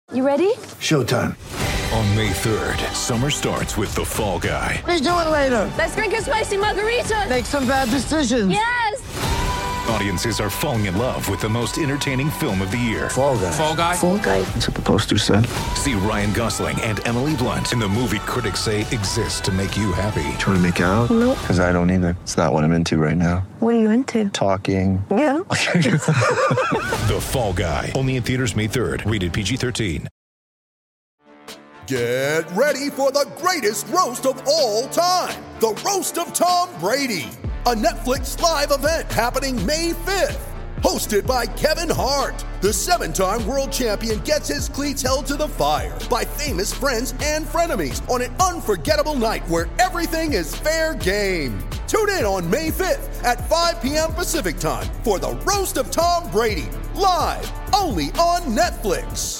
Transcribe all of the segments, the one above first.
You ready? Showtime. On May 3rd, summer starts with The Fall Guy. Let's do it later. Let's drink a spicy margarita. Make some bad decisions. Yes! Audiences are falling in love with the most entertaining film of the year. Fall Guy. Fall Guy? Fall Guy. That's what the poster said. See Ryan Gosling and Emily Blunt in the movie critics say exists to make you happy. Trying to make it out? Nope. Because I don't either. It's not what I'm into right now. What are you into? Talking. Yeah. The Fall Guy. Only in theaters May 3rd. Rated PG-13. Get ready for the greatest roast of all time. The Roast of Tom Brady. A Netflix live event happening May 5th. Hosted by Kevin Hart. The 7-time world champion gets his cleats held to the fire by famous friends and frenemies on an unforgettable night where everything is fair game. Tune in on May 5th at 5 p.m. Pacific time for the Roast of Tom Brady. Live only on Netflix.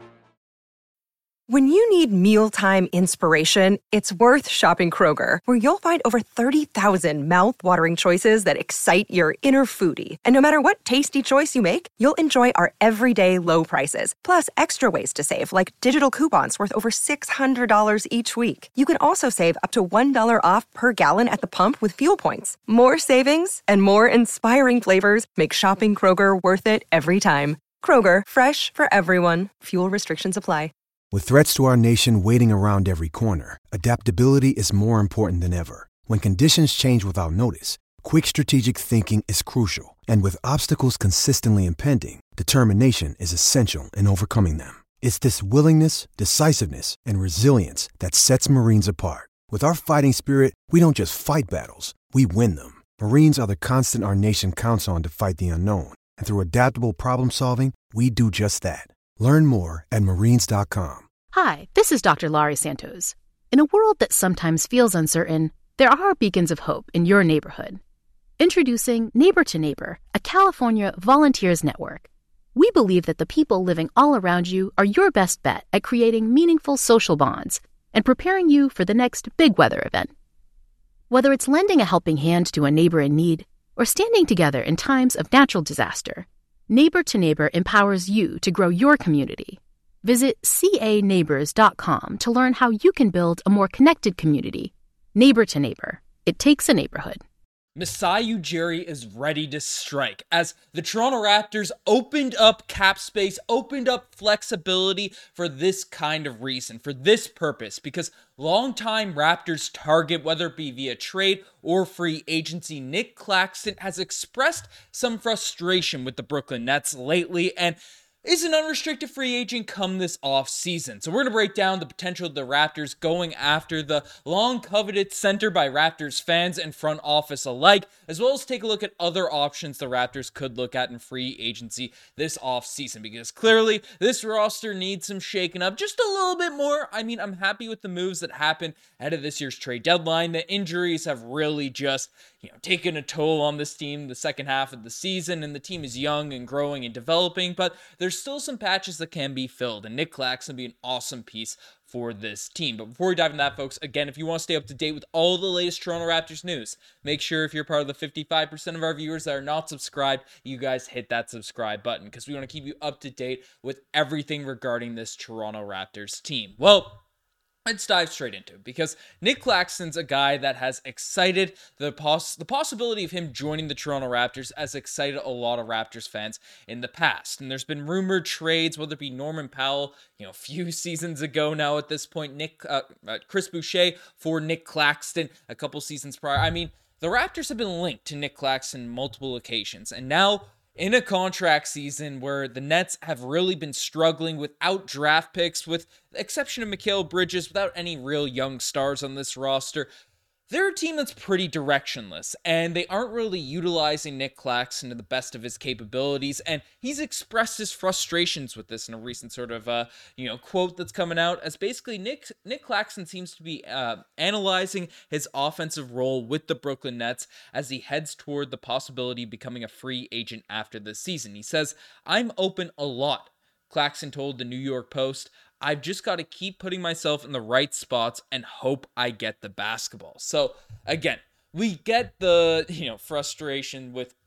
When you need mealtime inspiration, it's worth shopping Kroger, where you'll find over 30,000 mouth-watering choices that excite your inner foodie. And no matter what tasty choice you make, you'll enjoy our everyday low prices, plus extra ways to save, like digital coupons worth over $600 each week. You can also save up to $1 off per gallon at the pump with fuel points. More savings and more inspiring flavors make shopping Kroger worth it every time. Kroger, fresh for everyone. Fuel restrictions apply. With threats to our nation waiting around every corner, adaptability is more important than ever. When conditions change without notice, quick strategic thinking is crucial. And with obstacles consistently impending, determination is essential in overcoming them. It's this willingness, decisiveness, and resilience that sets Marines apart. With our fighting spirit, we don't just fight battles, we win them. Marines are the constant our nation counts on to fight the unknown. And through adaptable problem solving, we do just that. Learn more at marines.com. Hi, this is Dr. Laurie Santos. In a world that sometimes feels uncertain, there are beacons of hope in your neighborhood. Introducing Neighbor to Neighbor, a California volunteers network. We believe that the people living all around you are your best bet at creating meaningful social bonds and preparing you for the next big weather event. Whether it's lending a helping hand to a neighbor in need or standing together in times of natural disaster, Neighbor to Neighbor empowers you to grow your community. Visit caneighbors.com to learn how you can build a more connected community. Neighbor to Neighbor. It takes a neighborhood. Masai Ujiri is ready to strike as the Toronto Raptors opened up cap space, opened up flexibility for this kind of reason, for this purpose, because longtime Raptors target, whether it be via trade or free agency, Nick Claxton has expressed some frustration with the Brooklyn Nets lately and is an unrestricted free agent come this offseason. So we're going to break down the potential of the Raptors going after the long-coveted center by Raptors fans and front office alike, as well as take a look at other options the Raptors could look at in free agency this offseason, because clearly this roster needs some shaking up just a little bit more. I mean, I'm happy with the moves that happened ahead of this year's trade deadline. The injuries have really just, taken a toll on this team the second half of the season, and the team is young and growing and developing, but there's still some patches that can be filled, and Nick Claxton would be an awesome piece for this team. But before we dive into that, folks, again, if you want to stay up to date with all the latest Toronto Raptors news, make sure if you're part of the 55% of our viewers that are not subscribed, you guys hit that subscribe button, because we want to keep you up to date with everything regarding this Toronto Raptors team. Well, let's dive straight into it, because Nick Claxton's a guy that has excited the possibility of him joining the Toronto Raptors has excited a lot of Raptors fans in the past. And there's been rumored trades, whether it be Norman Powell, a few seasons ago now at this point, Chris Boucher for Nick Claxton a couple seasons prior. I mean, the Raptors have been linked to Nick Claxton on multiple occasions, and now in a contract season where the Nets have really been struggling without draft picks, with the exception of Mikal Bridges, without any real young stars on this roster, they're a team that's pretty directionless, and they aren't really utilizing Nick Claxton to the best of his capabilities, and he's expressed his frustrations with this in a recent sort of, quote that's coming out, as basically Nick Claxton seems to be analyzing his offensive role with the Brooklyn Nets as he heads toward the possibility of becoming a free agent after this season. He says, "I'm open a lot," Claxton told the New York Post. "I've just got to keep putting myself in the right spots and hope I get the basketball." So again, we get the, frustration with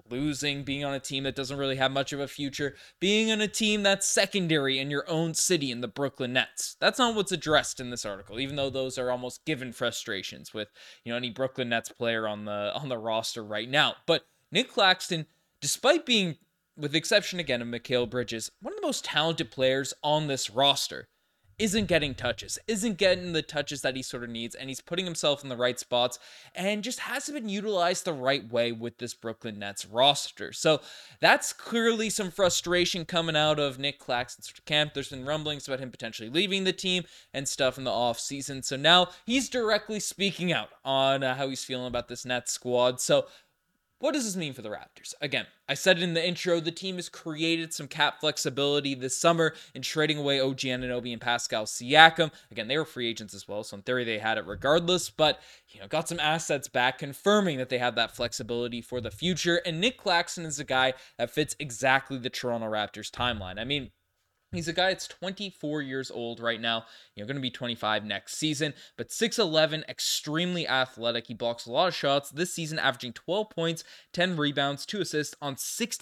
losing, being on a team that doesn't really have much of a future, being on a team that's secondary in your own city in the Brooklyn Nets. That's not what's addressed in this article, even though those are almost given frustrations with, any Brooklyn Nets player on the roster right now. But Nick Claxton, despite being, with the exception again of Mikal Bridges, one of the most talented players on this roster, isn't getting touches, isn't getting the touches that he sort of needs, and he's putting himself in the right spots, and just hasn't been utilized the right way with this Brooklyn Nets roster. So that's clearly some frustration coming out of Nick Claxton's camp. There's been rumblings about him potentially leaving the team and stuff in the offseason. So now he's directly speaking out on how he's feeling about this Nets squad. So what does this mean for the Raptors? Again, I said it in the intro, the team has created some cap flexibility this summer in trading away OG Anunoby and Pascal Siakam. Again, they were free agents as well, so in theory they had it regardless, but got some assets back, confirming that they have that flexibility for the future. And Nick Claxton is a guy that fits exactly the Toronto Raptors timeline. I mean, he's a guy that's 24 years old right now, going to be 25 next season, but 6'11", extremely athletic. He blocks a lot of shots this season, averaging 12 points, 10 rebounds, 2 assists on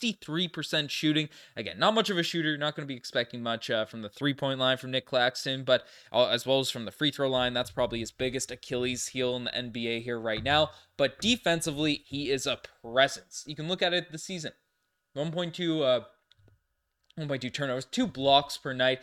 63% shooting. Again, not much of a shooter. Not going to be expecting much from the three-point line from Nick Claxton, but as well as from the free throw line. That's probably his biggest Achilles heel in the NBA here right now. But defensively, he is a presence. You can look at it this season. 1.2 turnovers, 2 blocks per night,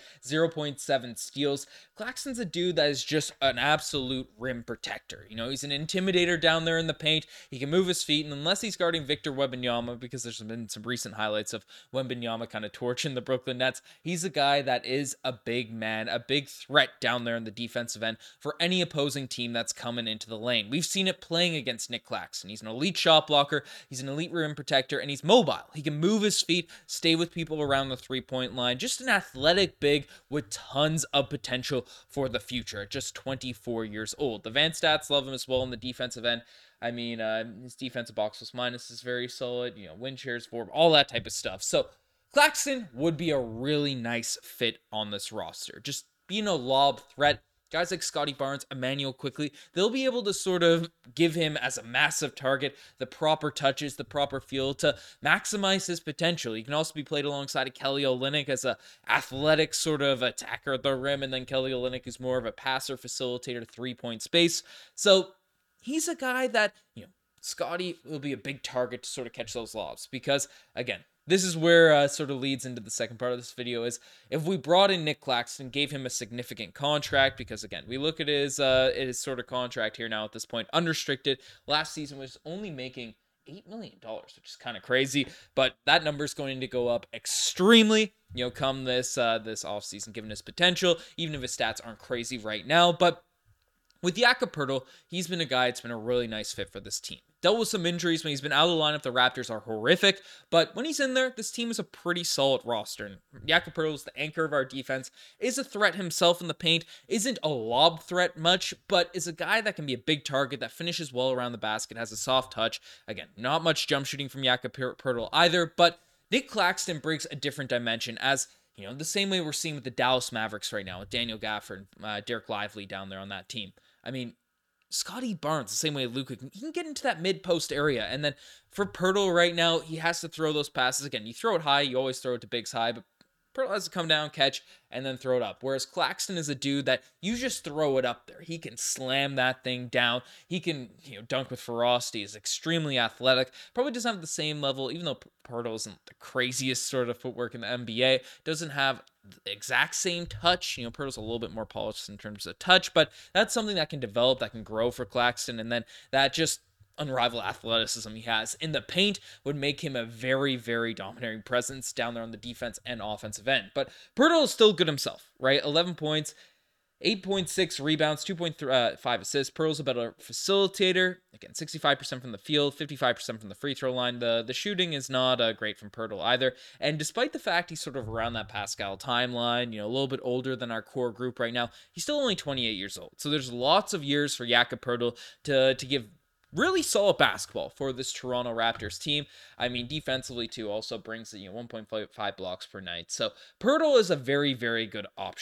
0.7 steals. Claxton's a dude that is just an absolute rim protector. He's an intimidator down there in the paint. He can move his feet, and unless he's guarding Victor Wembanyama, because there's been some recent highlights of Wembanyama kind of torching the Brooklyn Nets, he's a guy that is a big man, a big threat down there in the defensive end for any opposing team that's coming into the lane. We've seen it playing against Nick Claxton. He's an elite shot blocker, he's an elite rim protector, and he's mobile. He can move his feet, stay with people around the three-point line. Just an athletic big with tons of potential for the future at just 24 years old. The Van Stats love him as well in the defensive end. I mean, his defensive box plus minus is very solid, win shares for all that type of stuff. So Claxton would be a really nice fit on this roster. Just being a lob threat. Guys like Scotty Barnes, Emmanuel Quickley, they'll be able to sort of give him as a massive target the proper touches, the proper feel to maximize his potential. He can also be played alongside of Kelly Olynyk as a athletic sort of attacker at the rim, and then Kelly Olynyk is more of a passer, facilitator, three-point space. So he's a guy that, Scotty will be a big target to sort of catch those lobs because, again, this is where sort of leads into the second part of this video is if we brought in Nick Claxton, gave him a significant contract, because again, we look at his sort of contract here now at this point, unrestricted. Last season was only making $8 million, which is kind of crazy, but that number is going to go up extremely, come this offseason, given his potential, even if his stats aren't crazy right now. But with Jakob Poeltl, he's been a guy that's been a really nice fit for this team. Dealt with some injuries when he's been out of the lineup. The Raptors are horrific, but when he's in there, this team is a pretty solid roster. And Jakob Poeltl is the anchor of our defense, is a threat himself in the paint, isn't a lob threat much, but is a guy that can be a big target, that finishes well around the basket, has a soft touch. Again, not much jump shooting from Jakob Poeltl either, but Nick Claxton brings a different dimension as, the same way we're seeing with the Dallas Mavericks right now, with Daniel Gafford and Derek Lively down there on that team. I mean, Scotty Barnes, the same way Luka, he can get into that mid-post area. And then for Poeltl right now, he has to throw those passes. Again, you throw it high, you always throw it to Biggs high, but Poeltl has to come down, catch, and then throw it up. Whereas Claxton is a dude that you just throw it up there. He can slam that thing down. He can, dunk with ferocity. He's extremely athletic. Probably doesn't have the same level, even though Poeltl isn't the craziest sort of footwork in the NBA. Doesn't have the exact same touch. Poeltl's a little bit more polished in terms of touch, but that's something that can develop, that can grow for Claxton, and then that just unrivaled athleticism he has in the paint would make him a very, very dominating presence down there on the defense and offensive end. But Poeltl is still good himself, right? 11 points, 8.6 rebounds, 2.5 assists. Poeltl's a better facilitator. Again, 65% from the field, 55% from the free throw line. The shooting is not great from Poeltl either. And despite the fact he's sort of around that Pascal timeline, a little bit older than our core group right now, he's still only 28 years old. So there's lots of years for Jakob Poeltl to give really solid basketball for this Toronto Raptors team. I mean, defensively too, also brings 1.5 blocks per night. So Poeltl is a very, very good option.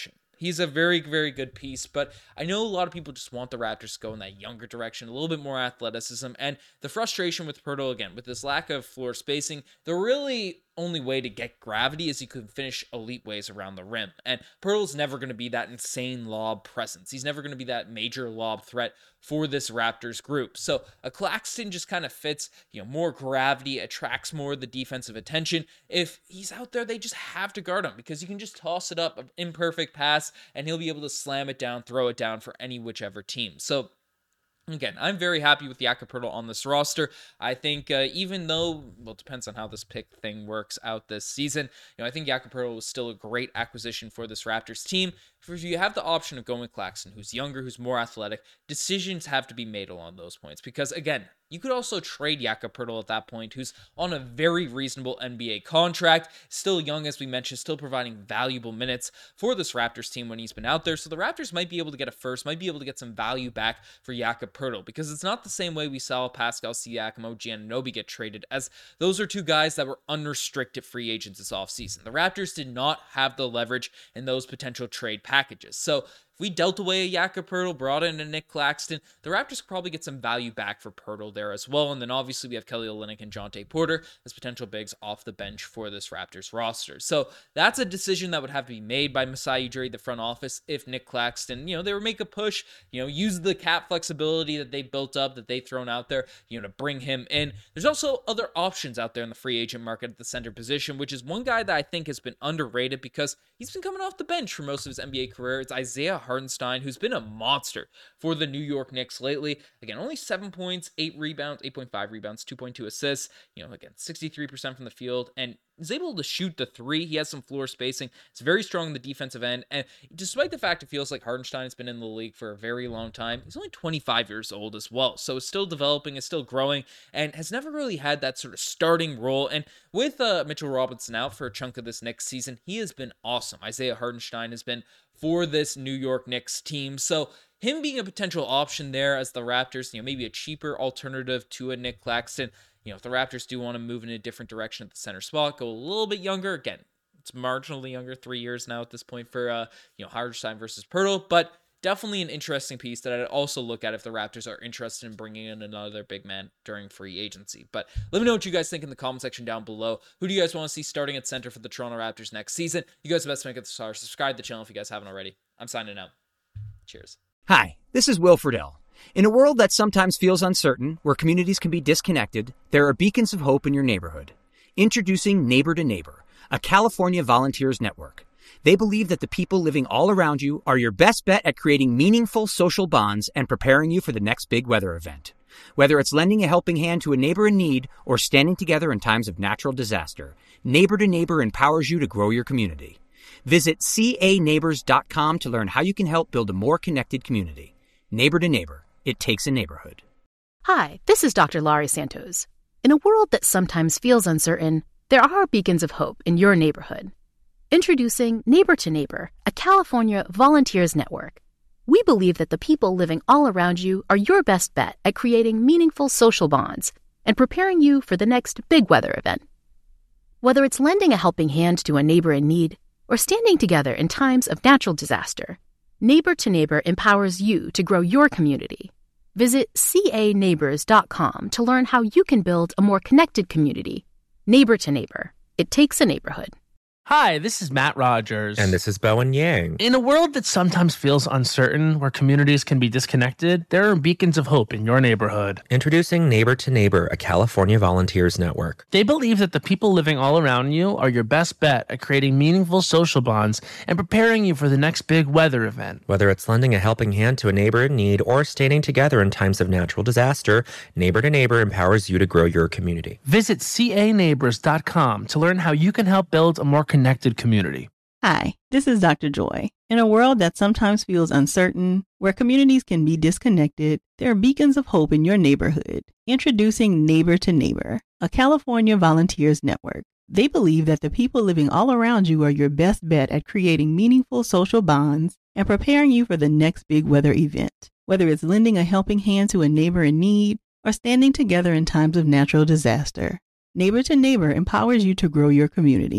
He's a very, very good piece, but I know a lot of people just want the Raptors to go in that younger direction, a little bit more athleticism, and the frustration with Poeltl, again, with this lack of floor spacing, the really only way to get gravity is he could finish elite ways around the rim. And Poeltl's never going to be that insane lob presence. He's never going to be that major lob threat for this Raptors group. So a Claxton just kind of fits, more gravity, attracts more of the defensive attention. If he's out there, they just have to guard him because you can just toss it up, an imperfect pass, and he'll be able to slam it down, throw it down for whichever team. So again, I'm very happy with Jakob Poeltl on this roster. I think even though, it depends on how this pick thing works out this season, I think Jakob Poeltl was still a great acquisition for this Raptors team. If you have the option of going with Claxton, who's younger, who's more athletic, decisions have to be made along those points. Because again, you could also trade Jakob Poeltl at that point, who's on a very reasonable NBA contract, still young, as we mentioned, still providing valuable minutes for this Raptors team when he's been out there. So the Raptors might be able to get a first, might be able to get some value back for Jakob Poeltl, because it's not the same way we saw Pascal Siakam, OG Anunoby get traded, as those are two guys that were unrestricted free agents this offseason. The Raptors did not have the leverage in those potential trade packages. So if we dealt away a Jakob Poeltl, brought in a Nick Claxton, the Raptors could probably get some value back for Poeltl there as well. And then obviously we have Kelly Olynyk and Jonte Porter as potential bigs off the bench for this Raptors roster. So that's a decision that would have to be made by Masai Ujiri, the front office, if Nick Claxton, they would make a push, use the cap flexibility that they built up, that they've thrown out there, to bring him in. There's also other options out there in the free agent market at the center position, which is one guy that I think has been underrated because he's been coming off the bench for most of his NBA career. It's Isaiah Hartenstein, who's been a monster for the New York Knicks lately. Again, only 7 points, 8 rebounds, 8.5 rebounds, 2.2 assists, again, 63% from the field, and is able to shoot the three. He has some floor spacing. It's very strong in the defensive end. And despite the fact it feels like Hartenstein has been in the league for a very long time, he's only 25 years old as well. So is still developing, is still growing, and has never really had that sort of starting role. And with Mitchell Robinson out for a chunk of this next season, he has been awesome. Isaiah Hartenstein has been for this New York Knicks team. So him being a potential option there as the Raptors, maybe a cheaper alternative to a Nick Claxton. If the Raptors do want to move in a different direction at the center spot, go a little bit younger. Again, it's marginally younger, 3 years now at this point for, Hartenstein versus Poeltl, but definitely an interesting piece that I'd also look at if the Raptors are interested in bringing in another big man during free agency. But let me know what you guys think in the comment section down below. Who do you guys want to see starting at center for the Toronto Raptors next season? You guys are the best to make it the star. Subscribe to the channel if you guys haven't already. I'm signing out. Cheers. Hi, this is Will Friedle. In a world that sometimes feels uncertain, where communities can be disconnected, there are beacons of hope in your neighborhood. Introducing Neighbor to Neighbor, a California volunteers network. They believe that the people living all around you are your best bet at creating meaningful social bonds and preparing you for the next big weather event. Whether it's lending a helping hand to a neighbor in need or standing together in times of natural disaster, Neighbor to Neighbor empowers you to grow your community. Visit caneighbors.com to learn how you can help build a more connected community. Neighbor to Neighbor. It takes a neighborhood. Hi, this is Dr. Laurie Santos. In a world that sometimes feels uncertain, there are beacons of hope in your neighborhood. Introducing Neighbor to Neighbor, a California volunteers network. We believe that the people living all around you are your best bet at creating meaningful social bonds and preparing you for the next big weather event. Whether it's lending a helping hand to a neighbor in need or standing together in times of natural disaster, Neighbor to Neighbor empowers you to grow your community. Visit caneighbors.com to learn how you can build a more connected community. Neighbor to Neighbor. It takes a neighborhood. Hi, this is Matt Rogers. And this is Bowen Yang. In a world that sometimes feels uncertain, where communities can be disconnected, there are beacons of hope in your neighborhood. Introducing Neighbor to Neighbor, a California volunteers network. They believe that the people living all around you are your best bet at creating meaningful social bonds and preparing you for the next big weather event. Whether it's lending a helping hand to a neighbor in need or standing together in times of natural disaster, Neighbor to Neighbor empowers you to grow your community. Visit caneighbors.com to learn how you can help build a more connected community. Hi, this is Dr. Joy. In a world that sometimes feels uncertain, where communities can be disconnected, there are beacons of hope in your neighborhood. Introducing Neighbor to Neighbor, a California volunteers network. They believe that the people living all around you are your best bet at creating meaningful social bonds and preparing you for the next big weather event. Whether it's lending a helping hand to a neighbor in need or standing together in times of natural disaster, Neighbor to Neighbor empowers you to grow your community.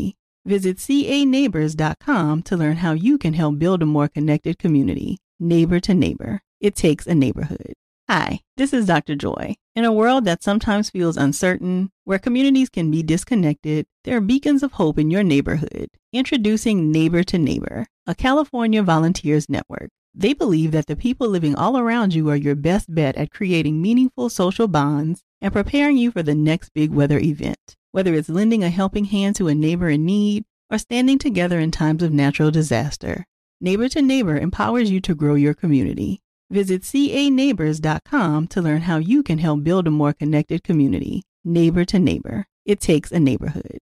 Visit caneighbors.com to learn how you can help build a more connected community. Neighbor to neighbor. It takes a neighborhood. Hi, this is Dr. Joy. In a world that sometimes feels uncertain, where communities can be disconnected, there are beacons of hope in your neighborhood. Introducing Neighbor to Neighbor, a California volunteers network. They believe that the people living all around you are your best bet at creating meaningful social bonds and preparing you for the next big weather event. Whether it's lending a helping hand to a neighbor in need or standing together in times of natural disaster, Neighbor to Neighbor empowers you to grow your community. Visit caneighbors.com to learn how you can help build a more connected community. Neighbor to neighbor. It takes a neighborhood.